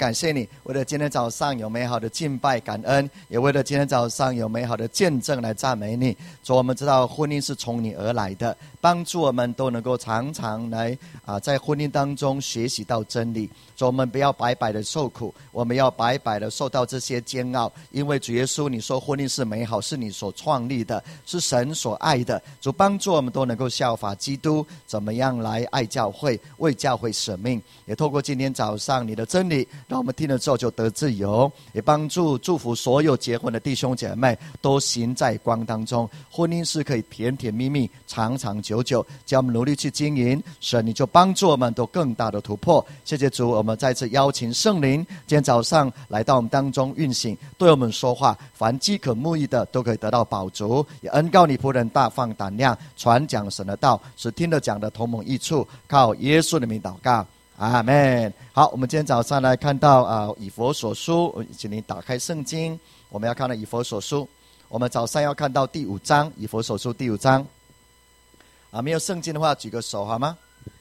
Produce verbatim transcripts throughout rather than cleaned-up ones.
感谢你，为了今天早上有美好的敬拜感恩，也为了今天早上有美好的见证来赞美你。主，我们知道婚姻是从你而来的，帮助我们都能够常常来啊，在婚姻当中学习到真理。主，我们不要白白的受苦，我们要白白的受到这些煎熬，因为主耶稣你说婚姻是美好，是你所创立的，是神所爱的。主，帮助我们都能够效法基督，怎么样来爱教会，为教会舍命。也透过今天早上你的真理，让我们听了之后就得自由，也帮助祝福所有结婚的弟兄姐妹都行在光当中。婚姻是可以甜甜蜜蜜长长久久，只要我们努力去经营，神你就帮助我们都更大的突破。谢谢主，我们再次邀请圣灵今天早上来到我们当中运行，对我们说话，凡饥渴慕义的都可以得到饱足。也恩告你仆人大放胆量传讲神的道，使听了讲的同盟益处，靠耶稣的名祷告，阿们。好，我们今天早上来看到啊、呃，以弗所书，请你打开圣经，我们要看到以弗所书，我们早上要看到第五章，以弗所书第五章。啊，没有圣经的话举个手好吗？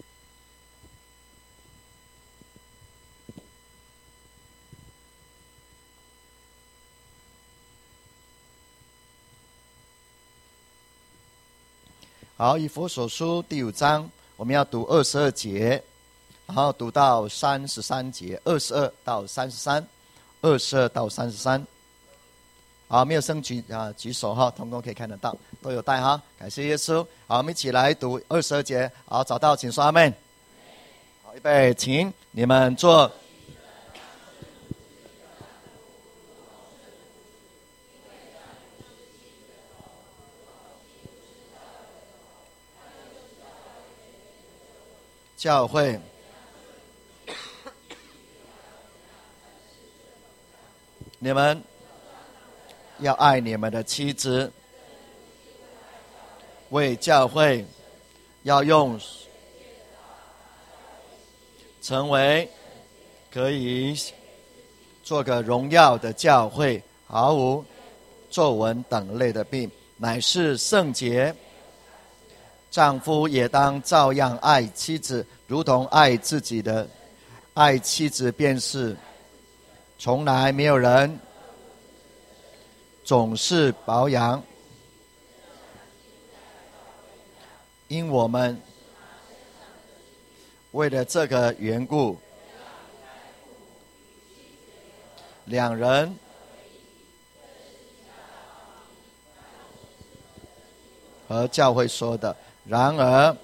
好，以弗所书第五章，我们要读二十二节，然后读到三十三节，二十二到三十三，二十二到三十三。好，没有圣举啊，举手哈，同工可以看得到，都有带哈，感谢耶稣。好，我们一起来读二十二节。好，找到请说阿们。好，预备，请你们坐。教会你们要爱你们的妻子，为教会要用成为可以做个荣耀的教会，毫无皱纹等类的病，乃是圣洁。丈夫也当照样爱妻子，如同爱自己的。爱妻子便是从来没有人总是保养，因我们为了这个缘故，两人和教会说的。然而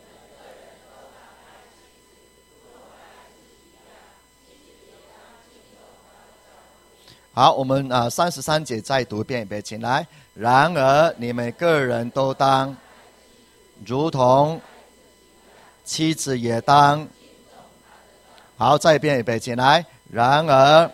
好，我们啊三十三节再读一遍，别请来。然而你们个人都当如同妻子也当。好，再一遍，预备，请来。然而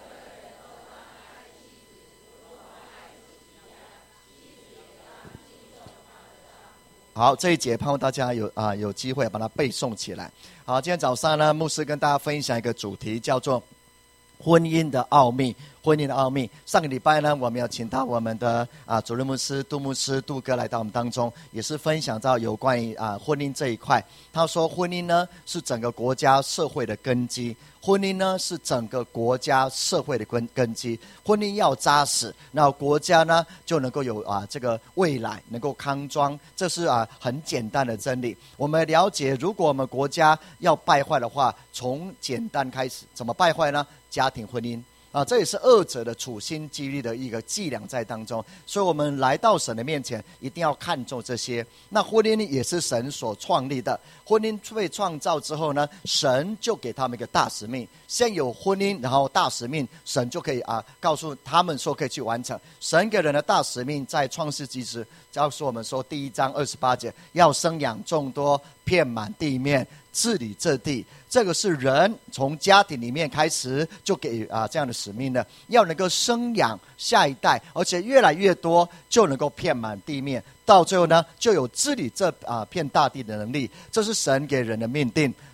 好，这一节盼望大家有啊有机会把它背诵起来。好，今天早上呢，牧师跟大家分享一个主题，叫做婚姻的奥秘。婚姻的奥秘。上个礼拜呢，我们要请到我们的啊主任牧师杜牧师杜哥来到我们当中，也是分享到有关于啊婚姻这一块。他说，婚姻呢是整个国家社会的根基。婚姻呢是整个国家社会的根根基，婚姻要扎实，那国家呢就能够有啊这个未来能够康庄，这是啊很简单的真理。我们了解，如果我们国家要败坏的话，从简单开始，怎么败坏呢？家庭婚姻。啊，这也是二者的处心积虑的一个伎俩在当中，所以我们来到神的面前，一定要看重这些。那婚姻也是神所创立的，婚姻被创造之后呢，神就给他们一个大使命，先有婚姻，然后大使命，神就可以啊告诉他们说可以去完成。神给人的大使命，在创世纪时告诉我们说，第一章二十八节，要生养众多，遍满地面，治理这地。这个是人从家庭里面开始就给啊这样的使命的，要能够生养下一代，而且越来越多，就能够遍满地面，到最后呢，就有治理这啊片大地的能力。这是神给人的命定。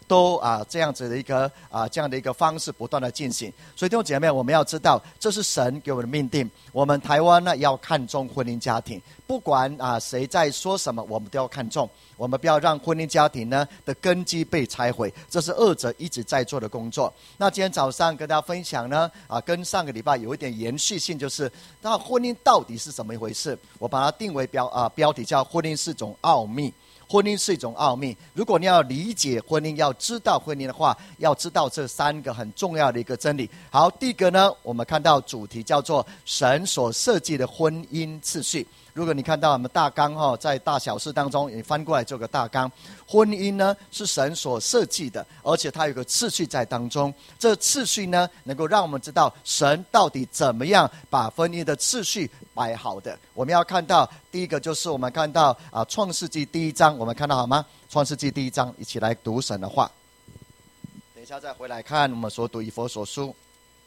都啊这样子的一个啊这样的一个方式不断的进行。所以弟兄姐妹，我们要知道这是神给我们的命定。我们台湾呢要看重婚姻家庭，不管啊谁在说什么，我们都要看重。我们不要让婚姻家庭呢的根基被拆毁，这是恶者一直在做的工作。那今天早上跟大家分享呢，啊，跟上个礼拜有一点延续性，就是那婚姻到底是怎么一回事？我把它定为标啊标题叫婚姻是一种奥秘。婚姻是一种奥秘。如果你要理解婚姻，要知道婚姻的话，要知道这三个很重要的一个真理。好，第一个呢，我们看到主题叫做神所设计的婚姻次序。如果你看到我们大纲哈，在大小事当中，你翻过来做个大纲。婚姻呢是神所设计的，而且它有个次序在当中。这次序呢，能够让我们知道神到底怎么样把婚姻的次序摆好的。我们要看到第一个就是我们看到啊，创世纪第一章，我们看到好吗？创世纪第一章，一起来读神的话。等一下再回来看我们所读以弗所书。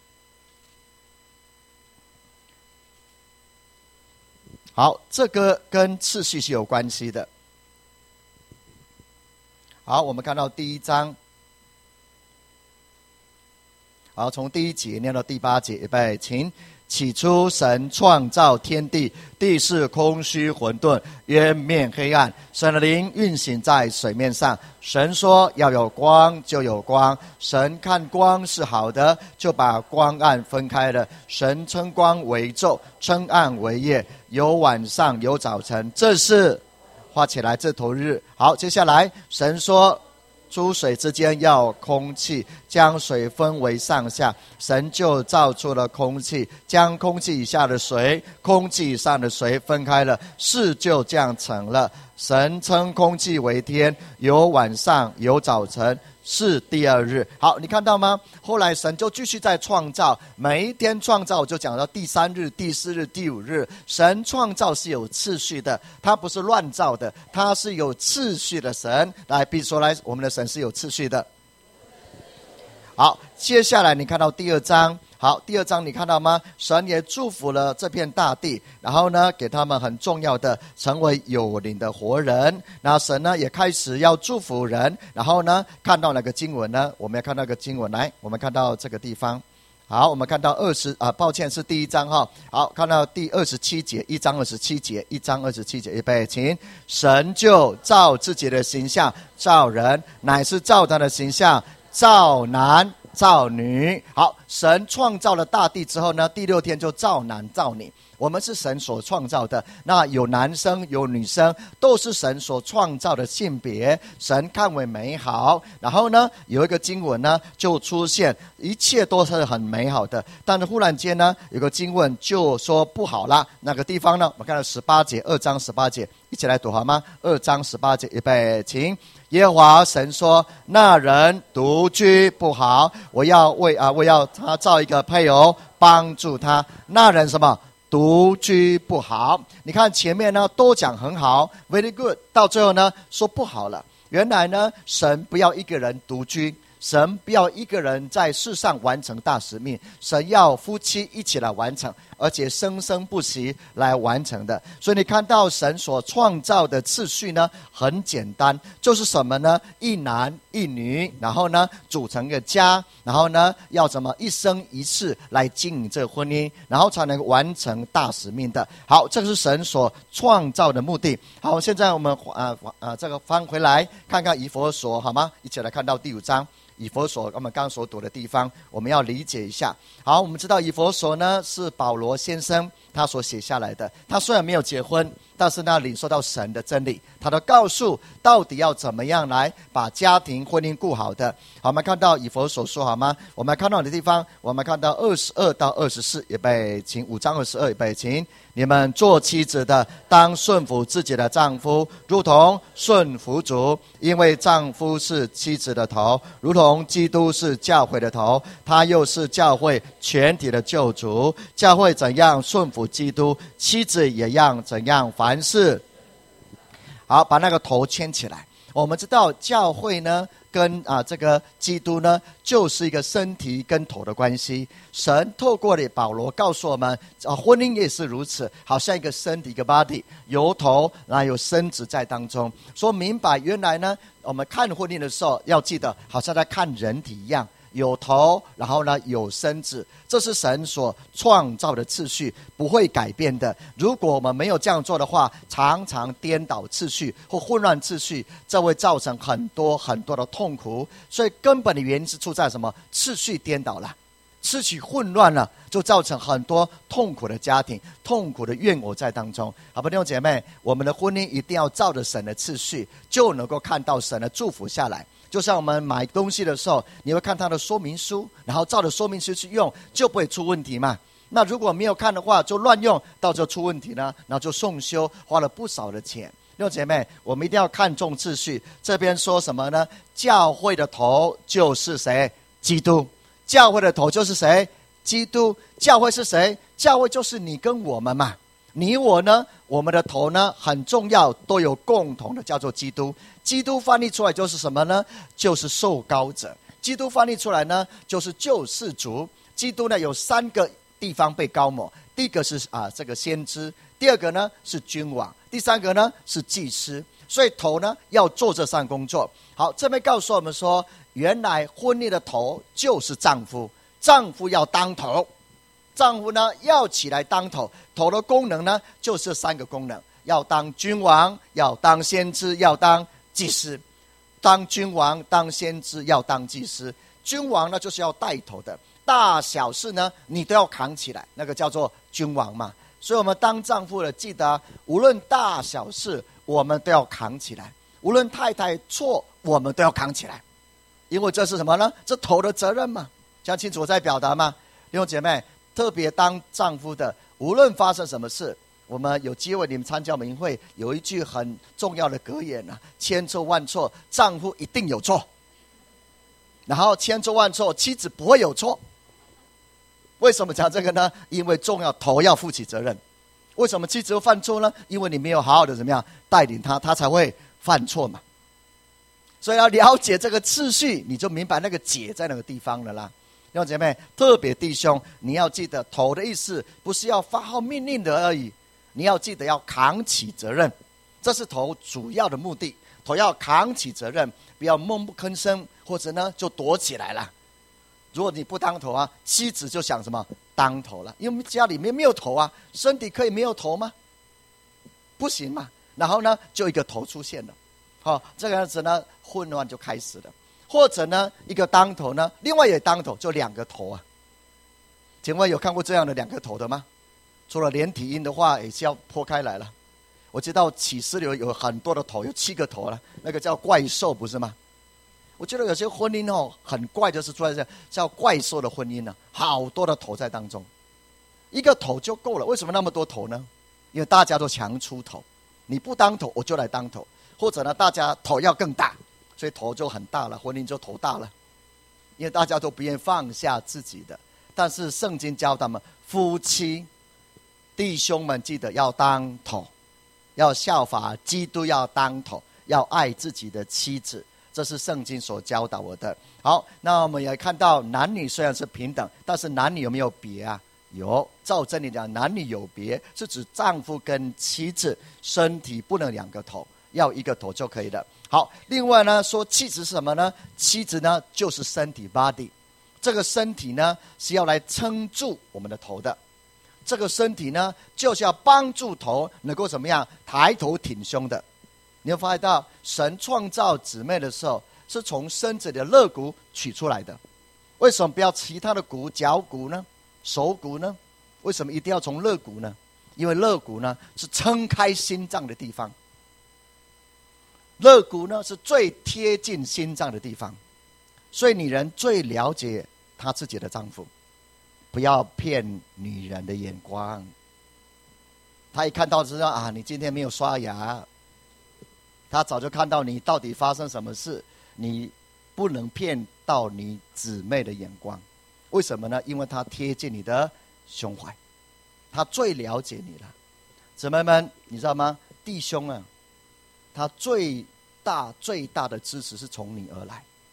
好，这个跟次序是有关系的。好，我们看到第一章。好，从第一节念到第八节，预备，请。起初神创造天地，地是空虚混沌，渊面黑暗，神的灵运行在水面上。神说要有光，就有光。神看光是好的，就把光暗分开了。神称光为昼，称暗为夜，有晚上有早晨，这是画起来这头日。好，接下来神说诸水之间要有空气，将水分为上下。神就造出了空气，将空气以下的水、空气以上的水分开了，事就这样成了。神称空气为天，有晚上有早晨，是第二日。好，你看到吗？后来神就继续在创造，每一天创造，就讲到第三日、第四日、第五日。神创造是有次序的，他不是乱造的，他是有次序的神。来，比如说来，我们的神是有次序的。好，接下来你看到第二章。好，第二章你看到吗？神也祝福了这片大地，然后呢，给他们很重要的成为有灵的活人。那神呢，也开始要祝福人。然后呢，看到哪个经文呢？我们要看到一个经文，来，我们看到这个地方。好，我们看到二十啊，抱歉是第一章哈。好，看到第二十七节，一章二十七节，一章二十七节，预备，请。神就照自己的形象造人，乃是照他的形象造男造女。好，神创造了大地之后呢，第六天就造男造女。我们是神所创造的，那有男生有女生，都是神所创造的性别，神看为美好。然后呢，有一个经文呢就出现，一切都是很美好的，但是忽然间呢，有个经文就说不好了。那个地方呢，我们看到十八节，二章十八节，一起来读好吗？二章十八节，预备，请。耶和华神说：那人独居不好，我要为啊，我要他造一个配偶帮助他。那人什么？独居不好。你看前面呢都讲很好 very good， 到最后呢说不好了。原来呢神不要一个人独居，神不要一个人在世上完成大使命，神要夫妻一起来完成，而且生生不息来完成的。所以你看到神所创造的次序呢很简单，就是什么呢？一男一女，然后呢组成一个家，然后呢要怎么一生一世来经营这个婚姻，然后才能完成大使命的。好，这是神所创造的目的。好，现在我们啊啊这个翻回来看看以弗所好吗？一起来看到第五章。以弗所我们刚刚所读的地方，我们要理解一下。好，我们知道以弗所呢是保罗先生他所写下来的。他虽然没有结婚，但是呢领受到神的真理，他的告诉到底要怎么样来把家庭婚姻顾好的。好，我们看到以弗所书好吗？我们看到的地方，我们看到二十二到二十四，预备，请。五章二十二，预备，请。你们做妻子的当顺服自己的丈夫，如同顺服主，因为丈夫是妻子的头，如同基督是教会的头，他又是教会全体的救主。教会怎样顺服基督，妻子也要怎样凡事。好，把那个头牵起来。我们知道教会呢跟跟啊这个基督呢，就是一个身体跟头的关系。神透过了保罗告诉我们，啊，婚姻也是如此，好像一个身体一个 body， 有头然后有身子在当中。说明白原来呢，我们看婚姻的时候要记得，好像在看人体一样。有头，然后呢有身子，这是神所创造的次序，不会改变的。如果我们没有这样做的话，常常颠倒次序或混乱次序，这会造成很多很多的痛苦。所以根本的原因是出在什么？次序颠倒了，次序混乱了，就造成很多痛苦的家庭，痛苦的怨偶在当中。好不好，弟兄姐妹，我们的婚姻一定要照着神的次序，就能够看到神的祝福下来。就像我们买东西的时候，你会看它的说明书，然后照着说明书去用，就不会出问题嘛。那如果没有看的话，就乱用，到时候出问题呢，然后就送修，花了不少的钱。弟兄姐妹，我们一定要看重秩序。这边说什么呢？教会的头就是谁？基督。教会的头就是谁？基督。教会是谁？教会就是你跟我们嘛。你我呢，我们的头呢很重要，都有共同的，叫做基督。基督翻译出来就是什么呢？就是受膏者。基督翻译出来呢，就是救世主。基督呢有三个地方被膏抹，第一个是啊这个先知，第二个呢是君王，第三个呢是祭司。所以头呢要做这项工作。好，这边告诉我们说，原来婚姻的头就是丈夫，丈夫要当头。丈夫呢要起来当头，头的功能呢就是三个功能：要当君王，要当先知，要当祭司。当君王，当先知，要当祭司。君王呢就是要带头的，大小事呢你都要扛起来，那个叫做君王嘛。所以我们当丈夫的，记得无论大小事我们都要扛起来，无论太太错我们都要扛起来，因为这是什么呢？这头的责任嘛。讲清楚我在表达吗？弟兄姐妹，特别当丈夫的，无论发生什么事，我们有机会你们参加明会，有一句很重要的格言啊，千错万错，丈夫一定有错。然后千错万错，妻子不会有错。为什么讲这个呢？因为重要，头要负起责任。为什么妻子会犯错呢？因为你没有好好的怎么样带领他，他才会犯错嘛。所以要了解这个次序，你就明白那个解在哪个地方了啦。弟兄姐妹，特别弟兄，你要记得头的意思不是要发号命令的而已，你要记得要扛起责任，这是头主要的目的。头要扛起责任，不要闷不吭声，或者呢就躲起来了。如果你不当头啊，妻子就想什么当头了，因为家里面没有头啊，身体可以没有头吗？不行嘛。然后呢就一个头出现了，好，这个样子呢混乱就开始了。或者呢一个当头呢，另外也当头，就两个头啊。请问有看过这样的两个头的吗？除了连体婴的话也是要剖开来了。我知道启示里有很多的头，有七个头了，那个叫怪兽不是吗？我觉得有些婚姻哦很怪，就是出来这叫怪兽的婚姻呢、啊，好多的头在当中。一个头就够了，为什么那么多头呢？因为大家都强出头，你不当头我就来当头，或者呢大家头要更大，所以头就很大了，婚姻就头大了。因为大家都不愿意放下自己的，但是圣经教他们夫妻弟兄们记得要当头，要效法基督，要当头，要爱自己的妻子，这是圣经所教导我的。好，那我们也看到男女虽然是平等，但是男女有没有别啊？有，照真理讲，男女有别，是指丈夫跟妻子身体不能两个头，要一个头就可以了。好，另外呢说妻子是什么呢？妻子呢就是身体 body， 这个身体呢是要来撑住我们的头的，这个身体呢就是要帮助头能够怎么样抬头挺胸的。你会发现到神创造姊妹的时候是从身子里的肋骨取出来的，为什么不要其他的骨，脚骨呢，手骨呢？为什么一定要从肋骨呢？因为肋骨呢是撑开心脏的地方，肋骨呢是最贴近心脏的地方，所以女人最了解她自己的丈夫。不要骗女人的眼光，她一看到知道啊，你今天没有刷牙，她早就看到你到底发生什么事。你不能骗到你姊妹的眼光，为什么呢？因为她贴近你的胸怀，她最了解你了。姊妹们，你知道吗？弟兄啊，他最大最大的支持是从你而来。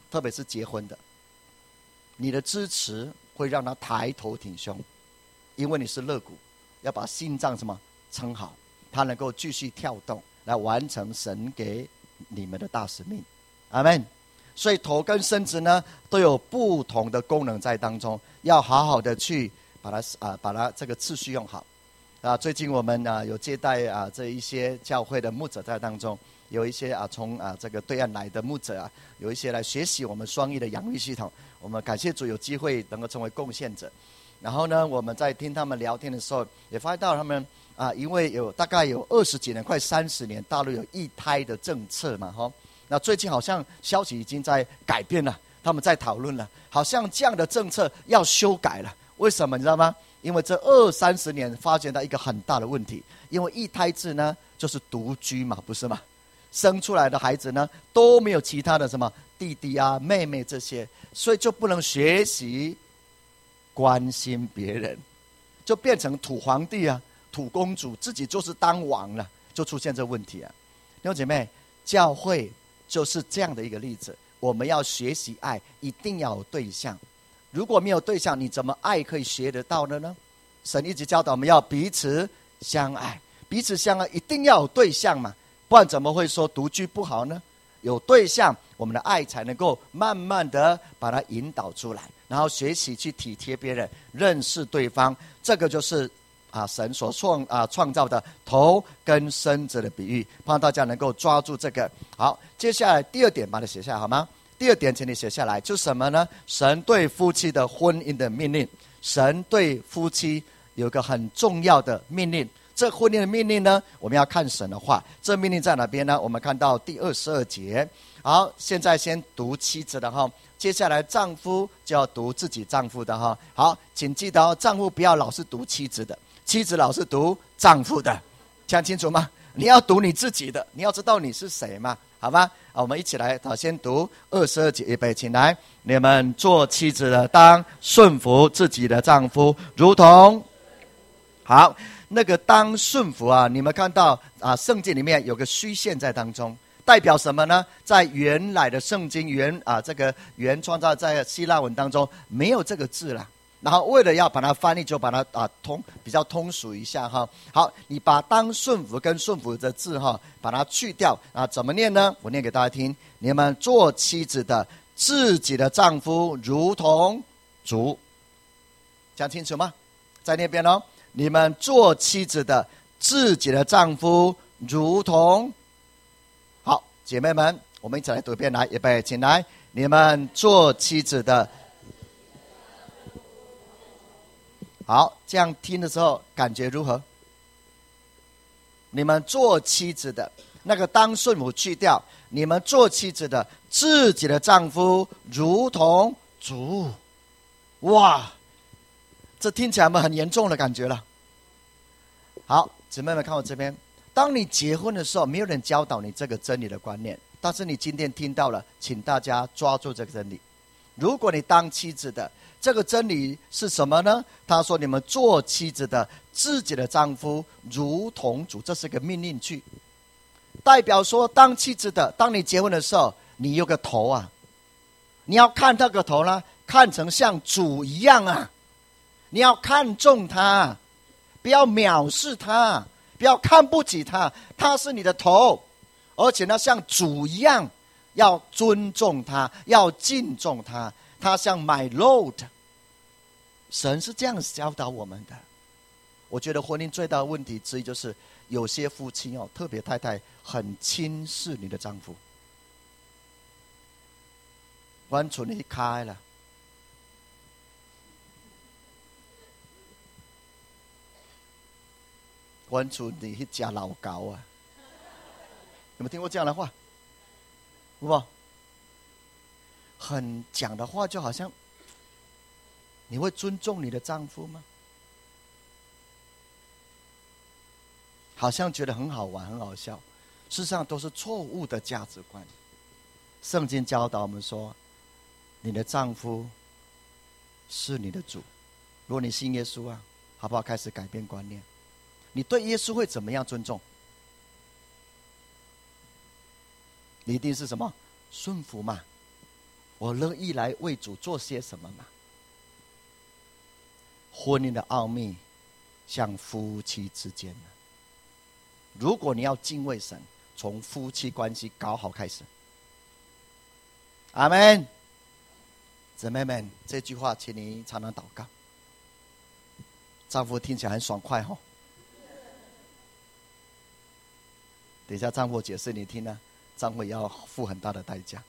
特别是结婚的，你的支持会让他抬头挺胸，因为你是肋骨，要把心脏什么撑好，他能够继续跳动，来完成神给你们的大使命。阿们。所以头跟身子呢，都有不同的功能在当中，要好好的去把它啊，把它这个次序用好。啊，最近我们啊有接待啊这一些教会的牧者在当中，有一些啊从啊这个对岸来的牧者啊，有一些来学习我们双翼的养育系统。我们感谢主有机会能够成为贡献者。然后呢，我们在听他们聊天的时候，也发现到他们啊，因为有大概有二十几年，快三十年，大陆有一胎的政策嘛，哈。那最近好像消息已经在改变了，他们在讨论了，好像这样的政策要修改了。为什么你知道吗？因为这二三十年发现到一个很大的问题，因为一胎制呢就是独居嘛，不是吗？生出来的孩子呢都没有其他的什么弟弟啊妹妹这些，所以就不能学习关心别人，就变成土皇帝啊土公主，自己就是当王了，就出现这问题啊。弟兄姐妹，教会就是这样的一个例子，我们要学习爱，一定要有对象。如果没有对象，你怎么爱可以学得到的呢？神一直教导我们要彼此相爱，彼此相爱一定要有对象嘛，不然怎么会说独居不好呢？有对象，我们的爱才能够慢慢的把它引导出来，然后学习去体贴别人，认识对方。这个就是啊，神所创啊创造的头跟身子的比喻，盼望大家能够抓住这个。好，接下来第二点，把它写下来好吗？第二点，请你写下来，就是什么呢？神对夫妻的婚姻的命令。神对夫妻有一个很重要的命令。这婚姻的命令呢，我们要看神的话。这命令在哪边呢？我们看到第二十二节。好，现在先读妻子的哈，接下来丈夫就要读自己丈夫的哈。好，请记得哦，丈夫不要老是读妻子的，妻子老是读丈夫的，讲清楚吗？你要读你自己的，你要知道你是谁嘛，好吧？我们一起来，好，先读二十二节，预备，请来。你们做妻子的当顺服自己的丈夫，如同好那个当顺服啊，你们看到啊，圣经里面有个虚线在当中，代表什么呢？在原来的圣经原啊这个原创造在希腊文当中没有这个字啦。然后为了要把它翻译，就把它啊通比较通俗一下哈。好，你把当顺服跟顺服的字哈，把它去掉啊，怎么念呢？我念给大家听：你们做妻子的，自己的丈夫如同主。讲清楚吗？在那边哦，你们做妻子的，自己的丈夫如同。好，姐妹们，我们一起来读一遍，来，预备，请来。你们做妻子的。好，这样听的时候感觉如何？你们做妻子的，那个当顺服去掉，你们做妻子的，自己的丈夫如同主。哇，这听起来很严重的感觉了。好，姊妹们看我这边，当你结婚的时候，没有人教导你这个真理的观念，但是你今天听到了，请大家抓住这个真理。如果你当妻子的，这个真理是什么呢？他说：“你们做妻子的，自己的丈夫如同主。”这是个命令句，代表说，当妻子的，当你结婚的时候，你有个头啊，你要看这个头呢，看成像主一样啊，你要看重他，不要藐视他，不要看不起他，他是你的头，而且呢，像主一样，要尊重他，要敬重他。他像 my Lord， 神是这样教导我们的。我觉得婚姻最大的问题之一就是，有些夫妻哦，特别太太很轻视你的丈夫，完全离开了。完全你去吃老高啊！有没有听过这样的话？有没有？很讲的话就好像，你会尊重你的丈夫吗？好像觉得很好玩很好笑，事实上都是错误的价值观。圣经教导我们说，你的丈夫是你的主。如果你信耶稣啊，好不好？开始改变观念，你对耶稣会怎么样尊重？你一定是什么？顺服嘛。 我乐意来为主做些什么吗？婚姻的奥秘像夫妻之间，如果你要敬畏神，从夫妻关系搞好开始。阿们，姊妹们，这句话请你常常祷告。丈夫听起来很爽快哦，等一下丈夫解释你听呢，丈夫也要付很大的代价。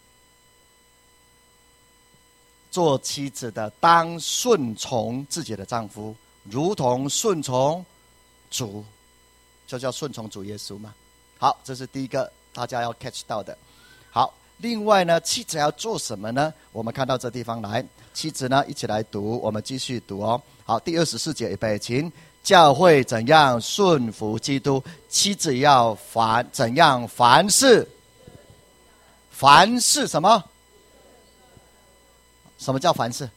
做妻子的当顺从自己的丈夫，如同顺从主，就叫顺从主耶稣嘛。好，这是第一个大家要 catch 到的。好，另外呢，妻子要做什么呢？我们看到这地方来，妻子呢一起来读，我们继续读哦。好，第二十四节预备，请。教会怎样顺服基督，妻子要凡怎样凡事，凡事什么？什么叫凡事？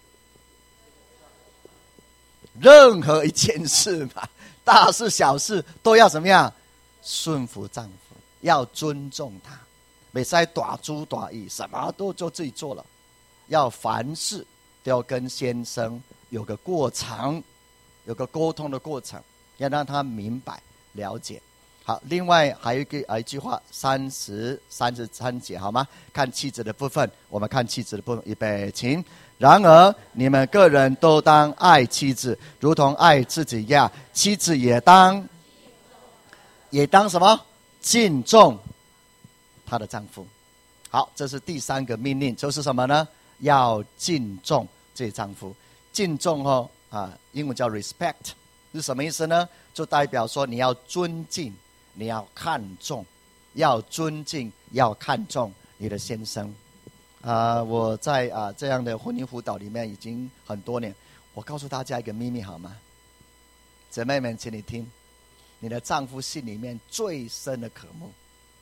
任何一件事嘛，大事小事都要怎么样？顺服丈夫，要尊重他，没使大猪大意，什么都就自己做了。要凡事都要跟先生有个过程。有个沟通的过程，要让他明白了解。好，另外还有一个还有一句话，三十三十三节好吗？看妻子的部分，我们看妻子的部分，预备，请。然而你们个人都当爱妻子，如同爱自己一样，妻子也当也当什么？敬重她的丈夫。好，这是第三个命令，就是什么呢？要敬重这丈夫。敬重哦。啊，英文叫 respect， 是什么意思呢？就代表说你要尊敬，你要看重，要尊敬，要看重你的先生。啊，我在啊这样的婚姻辅导里面已经很多年。我告诉大家一个秘密好吗？姊妹们，请你听，你的丈夫心里面最深的渴慕，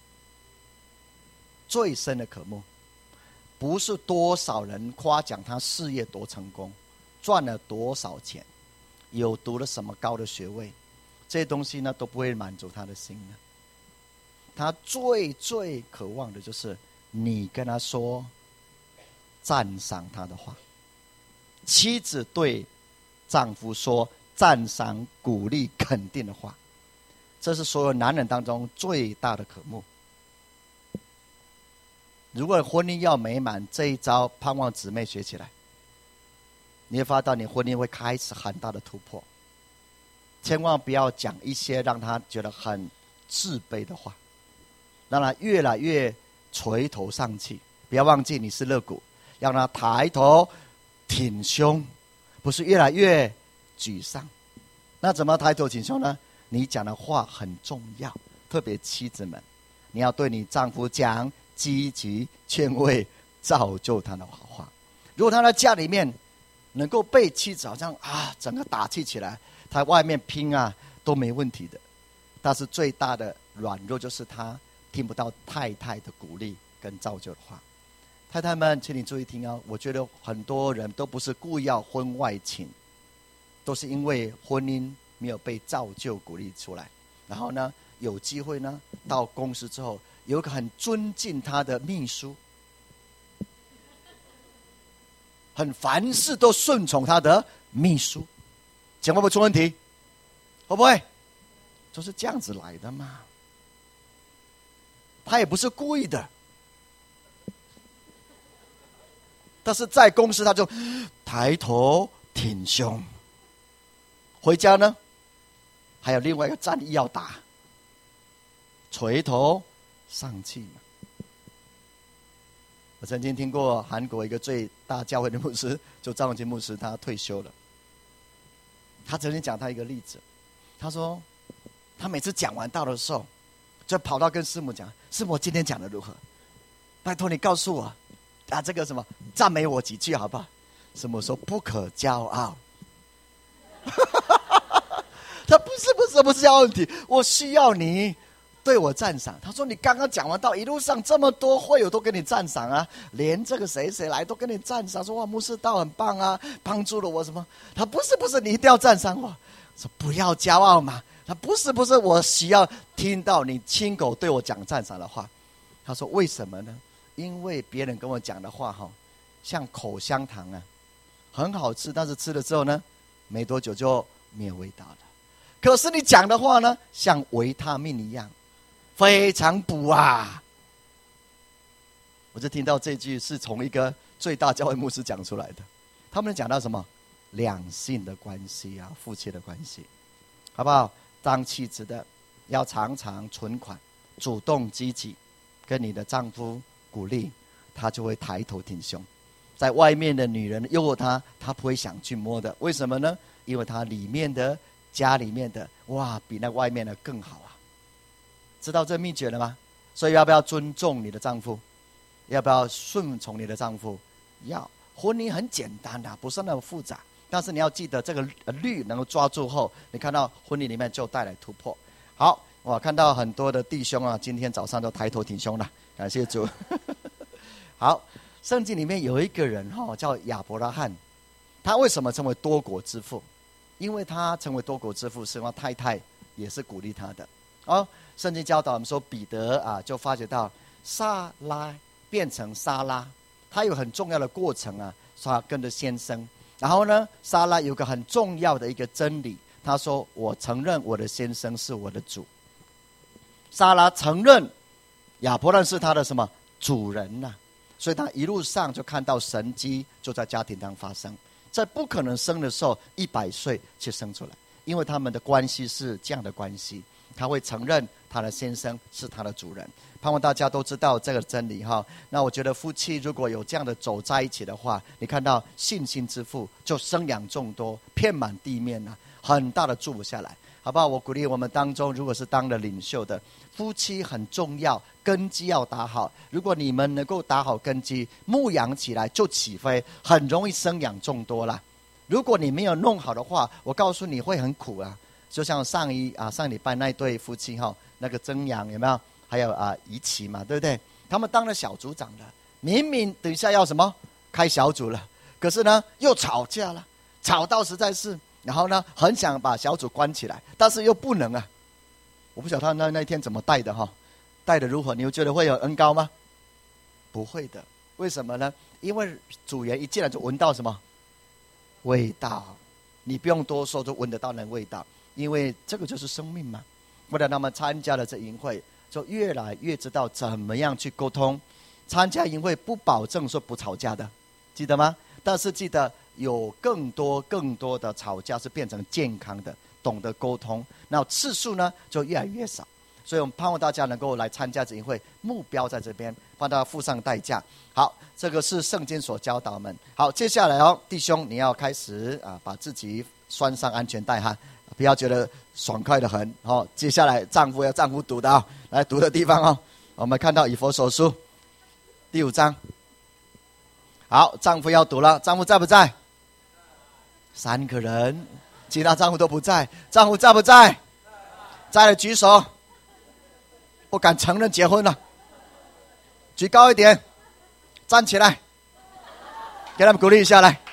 最深的渴慕，不是多少人夸奖他事业多成功。赚了多少钱，有读了什么高的学位，这些东西呢都不会满足他的心呢。他最最渴望的就是你跟他说赞赏他的话。妻子对丈夫说赞赏、鼓励、肯定的话，这是所有男人当中最大的渴慕。如果婚姻要美满，这一招盼望姊妹学起来。你会发到你婚姻会开始很大的突破。千万不要讲一些让他觉得很自卑的话，让他越来越垂头丧气。不要忘记你是肋骨，让他抬头挺胸，不是越来越沮丧。那怎么抬头挺胸呢？你讲的话很重要，特别妻子们，你要对你丈夫讲积极劝慰造就他的好话。如果他在家里面能够被妻子好像啊整个打气起来，他外面拼啊都没问题的。但是最大的软弱就是他听不到太太的鼓励跟造就的话。太太们，请你注意听哦，我觉得很多人都不是故意要婚外情，都是因为婚姻没有被造就鼓励出来。然后呢，有机会呢到公司之后，有一个很尊敬他的秘书，很凡事都顺从他的秘书，讲会不会出问题？会不会？就是这样子来的嘛。他也不是故意的，但是在公司他就抬头挺胸，回家呢还有另外一个战役要打，垂头丧气嘛。我曾经听过韩国一个最大教会的牧师，就张永金牧师，他退休了。他曾经讲他一个例子，他说他每次讲完道的时候，就跑到跟师母讲：“师母，今天讲的如何？拜托你告诉我，啊，这个什么赞美我几句好不好？”师母说：“不可骄傲。”他不是不是不是骄傲问题，我需要你对我赞赏。他说：“你刚刚讲完道，一路上这么多会友都跟你赞赏啊，连这个谁谁来都跟你赞赏，说哇牧师道很棒啊，帮助了我什么？”他不是不是，你一定要赞赏我。说不要骄傲嘛。他不是不是，我需要听到你亲口对我讲赞赏的话。他说为什么呢？因为别人跟我讲的话哈， 像口香糖啊，很好吃，但是吃了之后呢，没多久就没有味道了。可是你讲的话呢，像维他命一样，非常补啊。我就听到这句是从一个最大教会牧师讲出来的，他们讲到什么？两性的关系啊，夫妻的关系，好不好？当妻子的要常常存款，主动积极，跟你的丈夫鼓励，他就会抬头挺胸。在外面的女人诱惑他，他不会想去摸的。为什么呢？因为他里面的家里面的哇，比那外面的更好啊。知道这秘诀了吗？所以要不要尊重你的丈夫？要不要顺从你的丈夫？要。婚姻很简单的、啊，不是那么复杂。但是你要记得，这个律能够抓住后，你看到婚礼里面就带来突破。好，我看到很多的弟兄啊，今天早上都抬头挺胸了，感谢主。好，圣经里面有一个人哈、哦，叫亚伯拉罕，他为什么成为多国之父？因为他成为多国之父，是因为太太也是鼓励他的。哦，圣经教导我们说，彼得啊，就发觉到撒拉变成撒拉，他有很重要的过程啊，他跟着先生。然后呢，撒拉有个很重要的一个真理，他说：“我承认我的先生是我的主。”撒拉承认亚伯兰是他的什么主人呐、啊？所以他一路上就看到神迹就在家庭当中发生，在不可能生的时候，一百岁却生出来，因为他们的关系是这样的关系，他会承认他的先生是他的主人。盼望大家都知道这个真理哈。那我觉得夫妻如果有这样的走在一起的话，你看到信心之父就生养众多，遍满地面啊，很大的祝福下来，好不好？我鼓励我们当中，如果是当了领袖的夫妻很重要，根基要打好。如果你们能够打好根基，牧养起来就起飞，很容易生养众多啦。如果你没有弄好的话，我告诉你会很苦啊。就像上一啊上礼拜那对夫妻哈，那个曾阳有没有？还有啊，怡琪嘛，对不对？他们当了小组长了，明明等一下要什么开小组了，可是呢又吵架了，吵到实在是，然后呢很想把小组关起来，但是又不能啊。我不晓得他那那一天怎么带的哈，带的如何？你觉得会有恩膏吗？不会的，为什么呢？因为组员一进来就闻到什么味道，你不用多说就闻得到那味道，因为这个就是生命嘛。为了他们参加了这营会，就越来越知道怎么样去沟通。参加营会不保证说不吵架的，记得吗？但是记得有更多更多的吵架是变成健康的，懂得沟通，那次数呢就越来越少。所以我们盼望大家能够来参加这营会，目标在这边，帮大家付上代价。好，这个是圣经所教导我们。好，接下来哦，弟兄你要开始啊，把自己拴上安全带哈，不要觉得爽快的很。好、哦，接下来丈夫要丈夫读的啊、哦，来读的地方哦，我们看到以弗所书第五章。好，丈夫要读了，丈夫在不在？三个人，其他丈夫都不在。丈夫在不在？在的举手。不敢承认结婚了，举高一点，站起来，给他们鼓励一下来。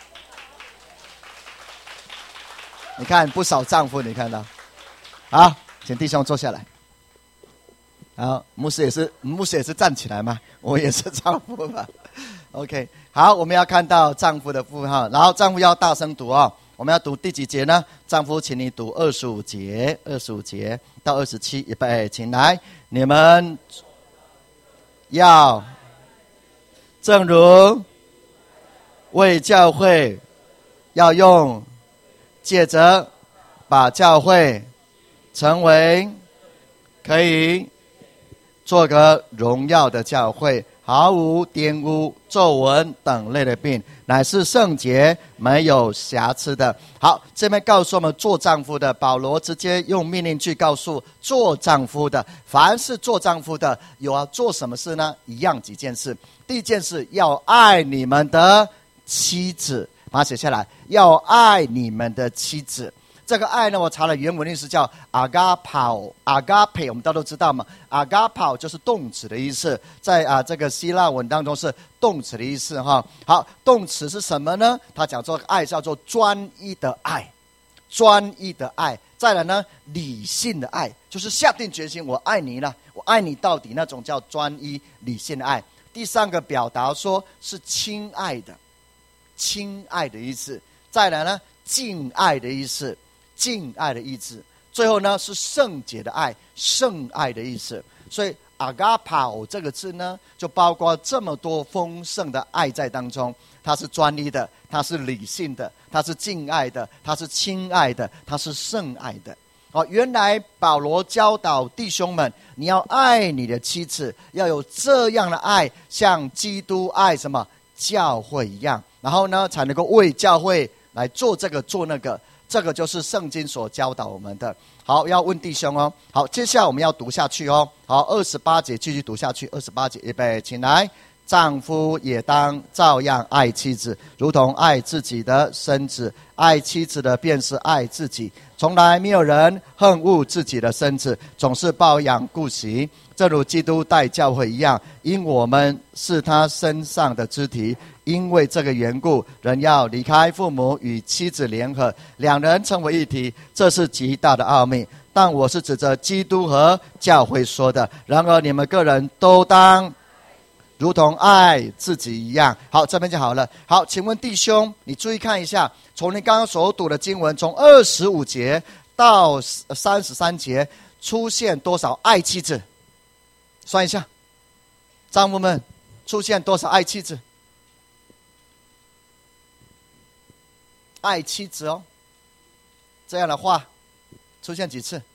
你看不少丈夫，你看到？好，请弟兄坐下来。好，牧师也是，牧师也是站起来嘛，我也是丈夫嘛。OK， 好，我们要看到丈夫的部分哈，然后丈夫要大声读哦。我们要读第几节呢？丈夫，请你读二十五节，二十五节到二十七，预备，请来。你们要正如为教会要用，借着把教会成为可以做个荣耀的教会，毫无玷污、皱纹等类的病，乃是圣洁、没有瑕疵的。好，这边告诉我们做丈夫的，保罗直接用命令去告诉做丈夫的，凡是做丈夫的有要做什么事呢？一样几件事。第一件事，要爱你们的妻子，把它写下来，要爱你们的妻子。这个爱呢，我查了原文意思叫 agapao，agape 我们大家都知道嘛 ，agapao 就是动词的意思，在啊这个希腊文当中是动词的意思哈。好，动词是什么呢？他讲说爱叫做专一的爱，专一的爱。再来呢，理性的爱，就是下定决心我爱你了，我爱你到底，那种叫专一理性的爱。第第三个表达说是亲爱的，亲爱的意思。再来呢，敬爱的意思，敬爱的意思。最后呢，是圣洁的爱，圣爱的意思。所以阿嘎跑这个字呢，就包括这么多丰盛的爱在当中。它是专一的，它是理性的，它是敬爱的，它是亲爱的，它是圣爱的。哦，原来保罗教导弟兄们，你要爱你的妻子，要有这样的爱，像基督爱什么教会一样，然后呢，才能够为教会来做这个做那个。这个就是圣经所教导我们的。好，要问弟兄哦。好，接下来我们要读下去哦。好，二十八节继续读下去。二十八节，预备，请来。丈夫也当照样爱妻子，如同爱自己的身子。爱妻子的便是爱自己。从来没有人恨恶自己的身子，总是抱养顾惜，正如基督待教会一样，因我们是他身上的肢体。因为这个缘故，人要离开父母，与妻子联合，两人成为一体，这是极大的奥秘。但我是指着基督和教会说的。然而你们个人都当如同爱自己一样。好，这边就好了。好，请问弟兄，你注意看一下，从你刚刚所读的经文，从二十五节到三十三节，出现多少爱妻子？算一下，丈夫们，出现多少爱妻子？爱妻子哦，这样的话出现几次？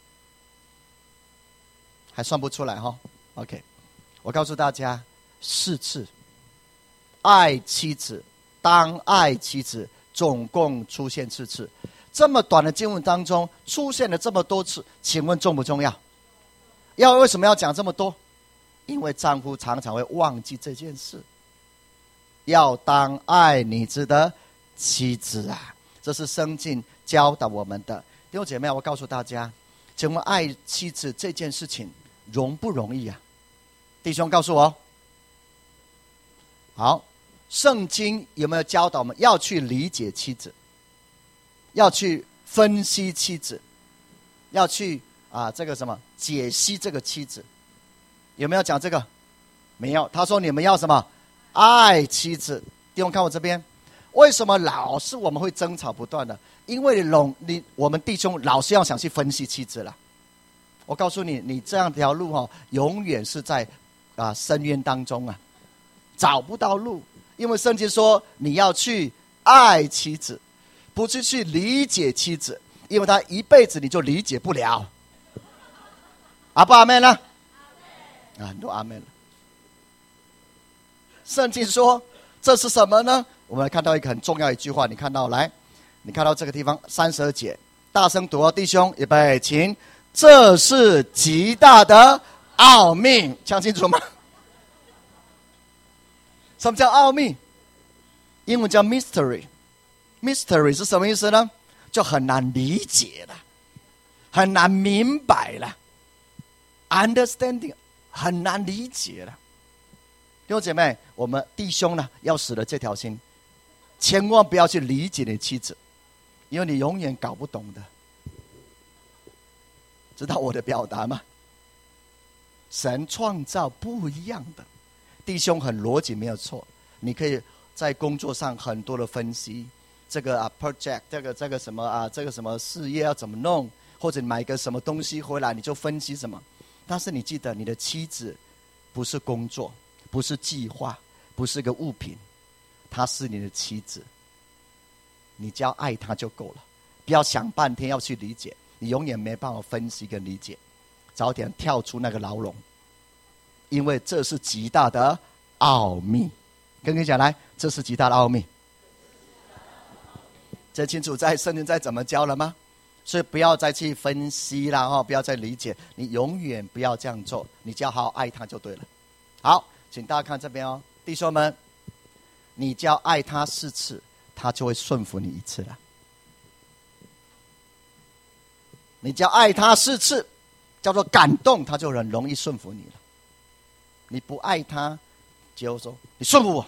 还算不出来哈、哦。OK， 我告诉大家，四次。爱妻子，当爱妻子，总共出现四次。这么短的经文当中出现了这么多次，请问重不重要？要为什么要讲这么多？因为丈夫常常会忘记这件事。要当爱你子的妻子啊，这是圣经教导我们的。弟兄姐妹，我告诉大家，请问爱妻子这件事情容不容易啊？弟兄告诉我。好，圣经有没有教导我们要去理解妻子，要去分析妻子，要去啊这个什么解析这个妻子？有没有讲这个？没有。他说你们要什么？爱妻子。弟兄看我这边，为什么老是我们会争吵不断的？因为你你我们弟兄老是要想去分析妻子了。我告诉你，你这样条路哦，永远是在啊深渊当中啊，找不到路。因为圣经说你要去爱妻子，不是去理解妻子，因为他一辈子你就理解不了。阿不阿们呢？啊，很多阿们了。圣经说这是什么呢？我们来看到一个很重要的一句话，你看到来，你看到这个地方三十二节，大声读哦，弟兄，预备，请。这是极大的奥秘，讲清楚吗？什么叫奥秘？英文叫 mystery。mystery 是什么意思呢？就很难理解了，很难明白了 ，understanding 很难理解了。弟兄姐妹，我们弟兄呢，要死了这条心，千万不要去理解你妻子，因为你永远搞不懂的。知道我的表达吗？神创造不一样的弟兄，很逻辑没有错。你可以在工作上很多的分析，这个啊 project， 这个这个什么啊，这个什么事业要怎么弄，或者买个什么东西回来，你就分析什么。但是你记得，你的妻子不是工作，不是计划，不是个物品，她是你的妻子。你只要爱她就够了，不要想半天要去理解。你永远没办法分析跟理解，早点跳出那个牢笼，因为这是极大的奥秘。跟你讲来，这是极大的奥秘。这清楚在圣经在怎么教了吗？所以不要再去分析啦，哦，不要再理解，你永远不要这样做，你只要好好爱他就对了。好，请大家看这边哦，弟兄们，你只要爱他四次，他就会顺服你一次了。你只要爱他四次，叫做感动，他就很容易顺服你了。你不爱他，就说你顺服我。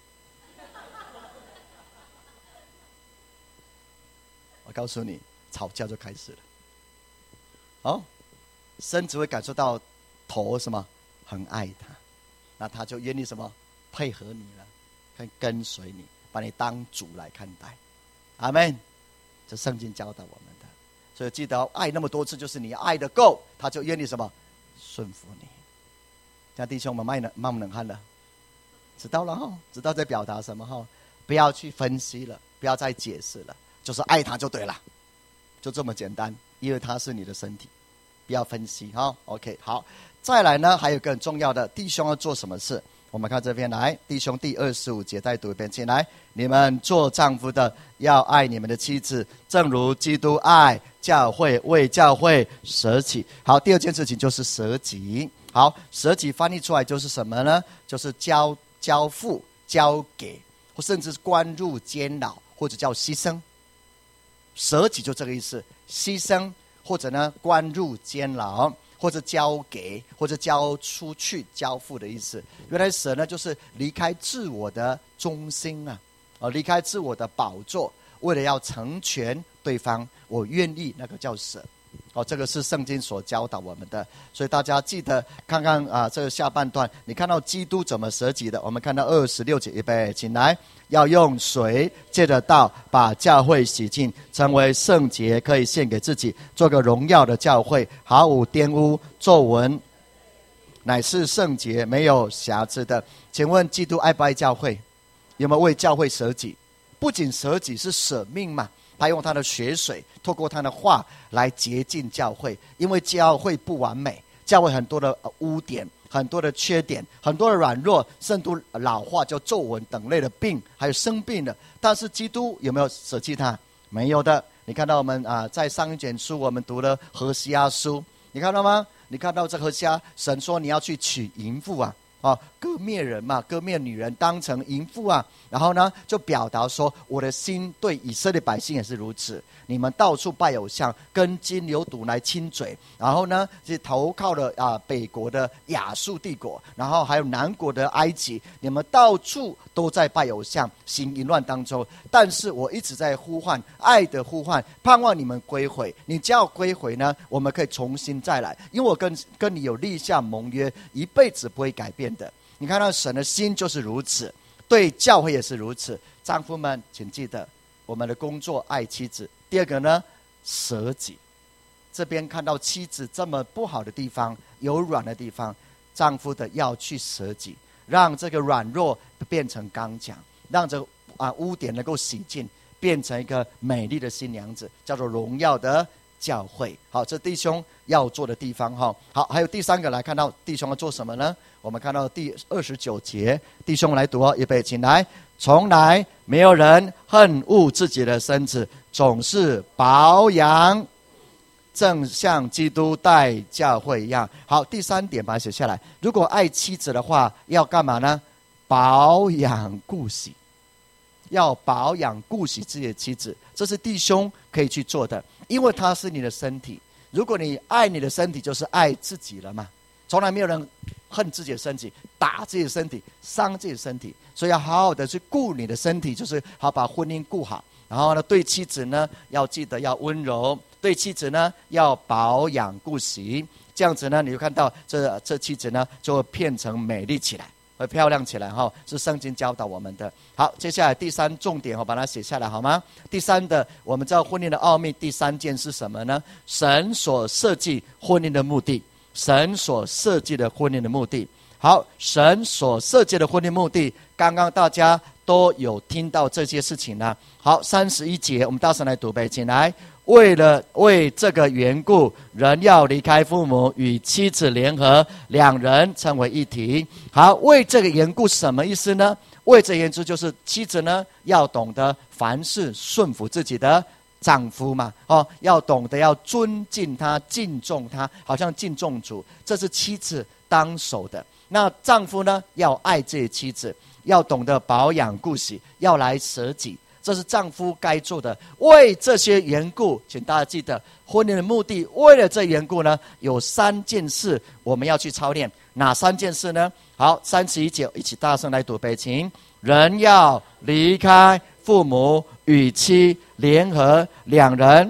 我告诉你，吵架就开始了。哦，身子会感受到头什么很爱他，那他就愿意什么配合你了，跟跟随你，把你当主来看待。阿们。这圣经教导我们的，所以记得爱那么多次，就是你爱的够，他就愿意什么顺服你。这样弟兄们，慢冷慢冷汗了，知道了哈，知道在表达什么哈，不要去分析了，不要再解释了，就是爱他就对了，就这么简单，因为他是你的身体，不要分析哈。OK， 好，再来呢，还有更重要的，弟兄要做什么事？我们看这边来，弟兄第二十五节再读一遍，请来，你们做丈夫的要爱你们的妻子，正如基督爱教会，为教会舍己。好，第二件事情就是舍己。好，舍己翻译出来就是什么呢？就是交交付、交给，或甚至是关入监牢，或者叫牺牲。舍己就这个意思，牺牲或者呢关入监牢。或者交给，或者交出去，交付的意思。原来舍呢，就是离开自我的中心啊，哦，离开自我的宝座，为了要成全对方，我愿意，那个叫舍。哦，这个是圣经所教导我们的，所以大家记得看看啊，这个下半段，你看到基督怎么舍己的？我们看到二十六节，预备，请来，要用水借着道把教会洗净，成为圣洁，可以献给自己，做个荣耀的教会，毫无玷污、皱纹，乃是圣洁，没有瑕疵的。请问基督爱不爱教会？有没有为教会舍己？不仅舍己，是舍命嘛。他用他的血水，透过他的话来洁净教会，因为教会不完美，教会很多的污点，很多的缺点，很多的软弱，甚至老化，叫皱纹等类的病，还有生病的。但是基督有没有舍弃他？没有的。你看到我们啊，在上一卷书我们读了何西阿书，你看到吗？你看到这何西阿，神说你要去娶淫妇啊。哦，割灭人嘛，割灭女人当成淫妇啊，然后呢，就表达说，我的心对以色列百姓也是如此。你们到处拜偶像，跟金牛犊来亲嘴，然后呢，是投靠了啊北国的亚述帝国，然后还有南国的埃及，你们到处都在拜偶像，行淫乱当中。但是我一直在呼唤，爱的呼唤，盼望你们归回。你只要归回呢，我们可以重新再来，因为我跟跟你有立下盟约，一辈子不会改变的。你看到神的心就是如此，对教会也是如此。丈夫们，请记得我们的工作爱妻子。第二个呢，舍己。这边看到妻子这么不好的地方，有软的地方，丈夫的要去舍己，让这个软弱变成刚强，让这啊污点能够洗净，变成一个美丽的新娘子，叫做荣耀的教会。好，这弟兄要做的地方哈。好，还有第三个来看到弟兄要做什么呢？我们看到第二十九节，弟兄来读哦，预备，请来。从来没有人恨恶自己的身子，总是保养，正像基督待教会一样。好，第三点把它写下来。如果爱妻子的话，要干嘛呢？保养顾惜，要保养顾惜自己的妻子，这是弟兄可以去做的，因为他是你的身体。如果你爱你的身体，就是爱自己了嘛。从来没有人恨自己的身体，打自己的身体，伤自己的身体，所以要好好的去顾你的身体，就是好把婚姻顾好。然后呢，对妻子呢要记得要温柔，对妻子呢要保养顾惜，这样子呢，你就看到这这妻子呢就会变成美丽起来，会漂亮起来哈，是圣经教导我们的。好，接下来第三重点，我把它写下来好吗？第三的，我们知道婚姻的奥秘，第三件是什么呢？神所设计婚姻的目的。神所设计的婚姻的目的。好，神所设计的婚姻目的，刚刚大家都有听到这些事情了。好，三十一节，我们大声来读呗，请来。为了为这个缘故，人要离开父母，与妻子联合，两人成为一体。好，为这个缘故什么意思呢？为这缘故就是妻子呢要懂得凡事顺服自己的丈夫嘛，哦，要懂得要尊敬他，敬重他，好像敬重主，这是妻子当守的。那丈夫呢，要爱自己妻子，要懂得保养顾惜，要来舍己，这是丈夫该做的。为这些缘故，请大家记得，婚姻的目的，为了这缘故呢，有三件事我们要去操练。哪三件事呢？好，三十一节，一起大声来读悲情。人要离开父母，与妻联合，两人。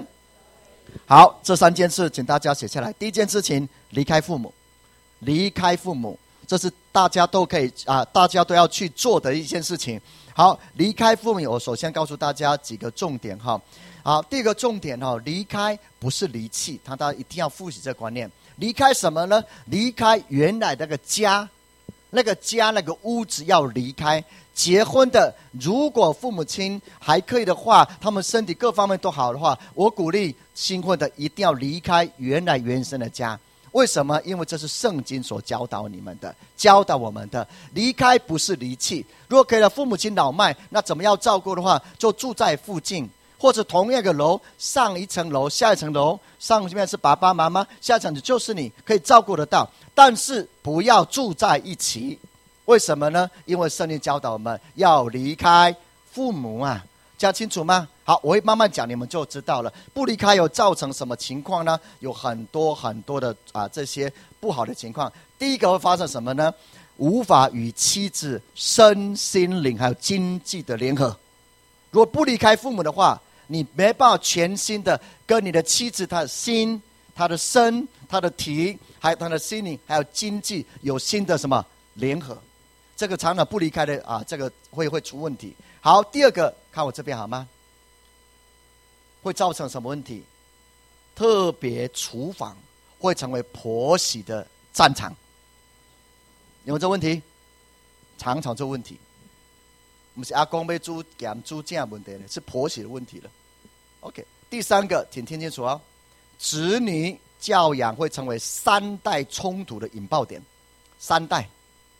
好，这三件事请大家写下来。第一件事情，离开父母。离开父母， 这是大家都可以啊，大家都要去做的一件事情。好，离开父母，我首先告诉大家几个重点哈。好，第一个重点哈，离开不是离弃，他大家一定要复习这个观念。离开什么呢？离开原来那个家，那个家那个屋子要离开。结婚的，如果父母亲还可以的话，他们身体各方面都好的话，我鼓励新婚的一定要离开原来原生的家。为什么？因为这是圣经所教导你们的，教导我们的。离开不是离弃。如果给了父母亲老迈，那怎么样照顾的话，就住在附近，或者同样的楼，上一层楼，下一层楼，上面是爸爸妈妈，下层就是你，可以照顾得到，但是不要住在一起。为什么呢？因为圣经教导我们要离开父母啊，讲清楚吗？好，我会慢慢讲，你们就知道了。不离开有造成什么情况呢？有很多很多的啊这些不好的情况。第一个会发生什么呢？无法与妻子身心灵还有经济的联合。如果不离开父母的话，你没办法全心的跟你的妻子，她的心、她的身、她的体，还有她的心灵，还有经济有新的什么联合。这个常常不离开的啊，这个会会出问题。好，第二个，看我这边好吗？会造成什么问题？特别厨房会成为婆媳的战场。有没有这问题？常常这问题，不是阿公被煮咸煮这样问题了，是婆媳的问题了。OK， 第三个，请听清楚哦，子女教养会成为三代冲突的引爆点。三代，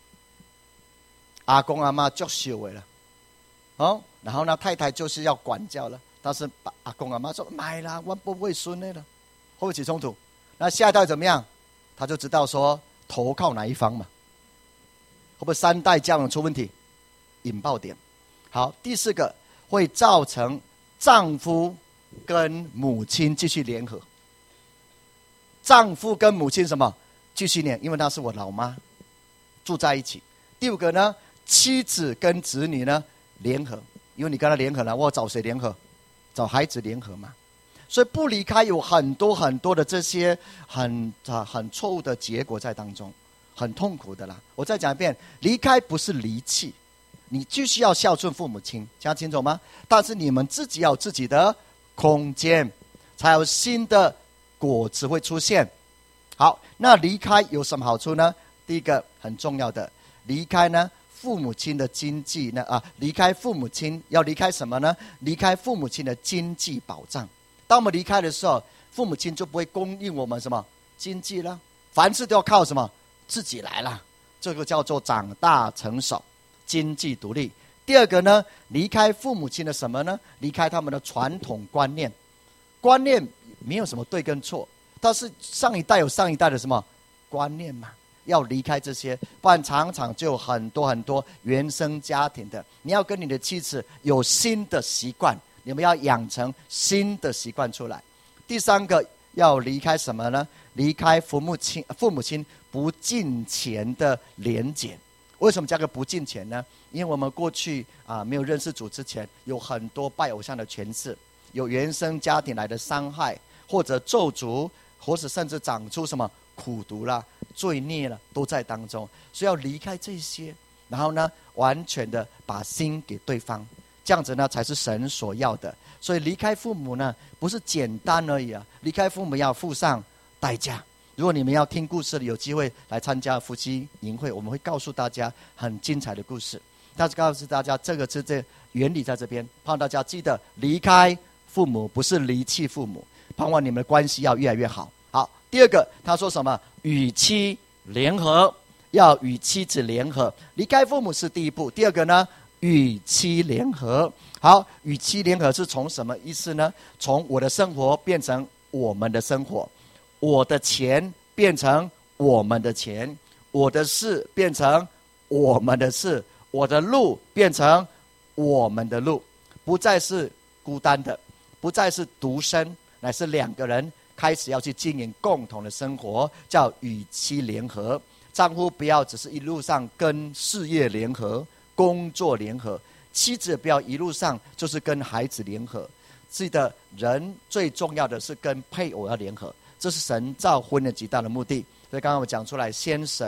阿公阿妈就修为了，哦，然后呢，太太就是要管教了。但是阿公阿妈说买啦，我不会孙的了，会不会起冲突？那下一代怎么样？他就知道说投靠哪一方嘛，会不会三代教养出问题？引爆点。好，第四个会造成丈夫跟母亲继续联合。丈夫跟母亲什么继续联？因为她是我老妈，住在一起。第五个呢，妻子跟子女呢联合，因为你跟他联合了，我找谁联合？找孩子联合嘛。所以不离开有很多很多的这些很啊很错误的结果在当中，很痛苦的啦。我再讲一遍，离开不是离弃，你继续要孝顺父母亲，讲清楚吗？但是你们自己要有自己的空间，才有新的果子会出现。好，那离开有什么好处呢？第一个很重要的，离开呢父母亲的经济呢啊，离开父母亲要离开什么呢？离开父母亲的经济保障。当我们离开的时候，父母亲就不会供应我们什么经济了，凡事都要靠什么自己来了。这个叫做长大成熟，经济独立。第二个呢，离开父母亲的什么呢？离开他们的传统观念。观念没有什么对跟错，但是上一代有上一代的什么观念嘛，要离开这些，不然常常就有很多很多原生家庭的，你要跟你的妻子有新的习惯，你们要养成新的习惯出来。第三个要离开什么呢？离开父母亲父母亲不敬钱的连结。为什么加个不敬钱呢？因为我们过去啊没有认识主之前，有很多拜偶像的权势，有原生家庭来的伤害，或者咒诅，或者甚至长出什么苦毒啦、罪孽了，都在当中。所以要离开这些，然后呢，完全的把心给对方，这样子呢才是神所要的。所以离开父母呢，不是简单而已啊，离开父母要付上代价。如果你们要听故事的，有机会来参加夫妻营会，我们会告诉大家很精彩的故事。但是告诉大家，这个是这原理在这边，盼望大家记得离开父母不是离弃父母，盼望你们的关系要越来越好。好，第二个他说什么？与妻联合，要与妻子联合。离开父母是第一步，第二个呢，与妻联合。好，与妻联合是从什么意思呢？从我的生活变成我们的生活，我的钱变成我们的钱，我的事变成我们的事，我的路变成我们的路，不再是孤单的，不再是独身，乃是两个人开始要去经营共同的生活，叫与妻联合。丈夫不要只是一路上跟事业联合、工作联合，妻子不要一路上就是跟孩子联合。记得人最重要的是跟配偶要联合，这是神造婚的极大的目的。所以刚刚我讲出来，先神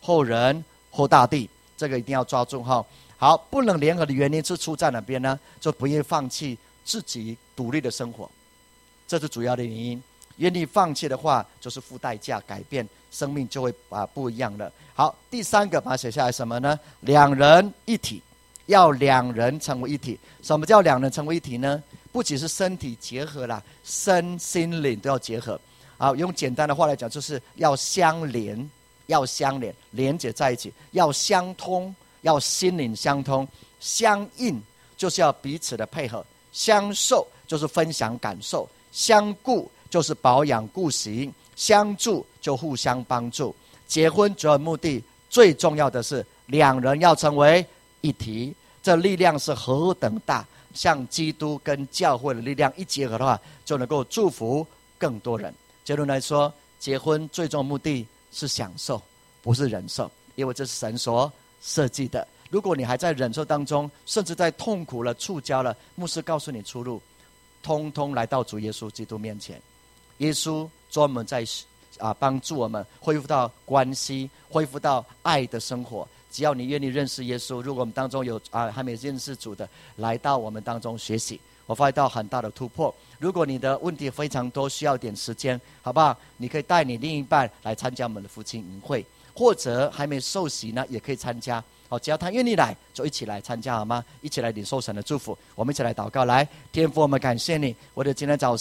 后人后大地，这个一定要抓住哈。好，不能联合的原因是出在哪边呢？就不愿意放弃自己独立的生活，这是主要的原因。愿意放弃的话，就是付代价，改变生命就会啊不一样了。好，第三个把它写下来什么呢？两人一体，要两人成为一体。什么叫两人成为一体呢？不只是身体结合啦，身心灵都要结合。好，用简单的话来讲，就是要相连，要相连，连接在一起，要相通，要心灵相通，相应就是要彼此的配合，相受就是分享感受，相顾就是保养顾惜，相助就互相帮助。结婚主要目的，最重要的是两人要成为一体，这力量是何等大！像基督跟教会的力量一结合的话，就能够祝福更多人。结论来说，结婚最终目的是享受，不是忍受，因为这是神所设计的。如果你还在忍受当中，甚至在痛苦了、触礁了，牧师告诉你出路，通通来到主耶稣基督面前。耶稣专门在啊帮助我们恢复到关系，恢复到爱的生活。只要你愿意认识耶稣，如果我们当中有啊还没认识主的，来到我们当中学习，我发现到很大的突破。如果你的问题非常多，需要点时间，好不好？你可以带你另一半来参加我们的父亲营会，或者还没受洗呢，也可以参加。好，只要他愿意来，就一起来参加好吗？一起来领受神的祝福。我们一起来祷告，来，天父，我们感谢你，我的今天早上。